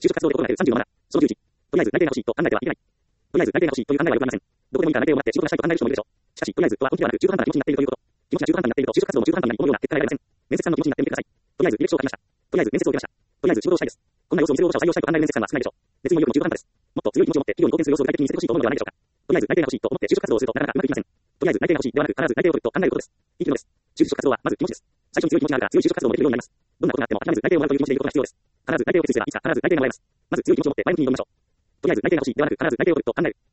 就職活動で心がける37。その11。とりあえず内定が欲しいと考えてはいけない。とりあえず内定が欲しいという考えはよくありません。どこでもいいから内定をもらって仕事がしたいと考える人もいるでしょう。しかし、とりあえずとは本気ではなく中途半端な気持ちになっているということ。気持ちが中途半端になっていると就職活動も中途半端になりこのような結果が得られません。面接官の気持ちになってみてください。とりあえず履歴書を書きました。とりあえず面接を受けました。とりあえず仕事をしたいです。こんな様子を見せる応募者を採用したいと考える面接官は少ないでしょう。熱意も意欲も中途半端です。もっと強い気持ちを持って企業に貢献する様子を具体的に見せてほしいと思うのではないでしょうか。とりあえず内定が欲しいと思って就職活動をするとなかなかうまくいきません。とりあえず内定が欲しいではなく必ず内定を取ると考えることです。いいのです。就職活動はまず気持ちです。最初に強い気持ちがあるから強い就職活動もできるようになります。どんなことがあっても諦めず内定をもらうという気持ちでいることが必要です。必ず内定を決意すればいつか必ず内定がもらえます。まず強い気持ちを持って前向きに挑みましょう。とりあえず内定が欲しいではなく必ず内定を取ると考える。